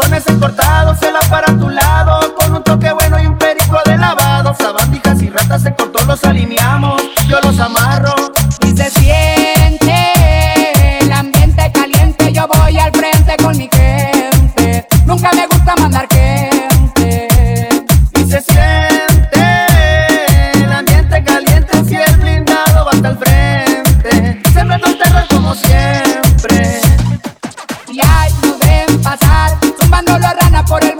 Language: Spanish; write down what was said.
Pantalones encortados, se va para tu lado, con un toque bueno y un perico de lavado. Sabandijas y ratas en corto los alineamos, yo los amarro. Y se siente el ambiente caliente, yo voy al frente con mi gente. Nunca me gusta mandar gente. Y se siente el ambiente caliente, si el blindado va hasta el frente, sembrando el terror como siempre. Y ahí nos ven pasar, zumbando la rana por el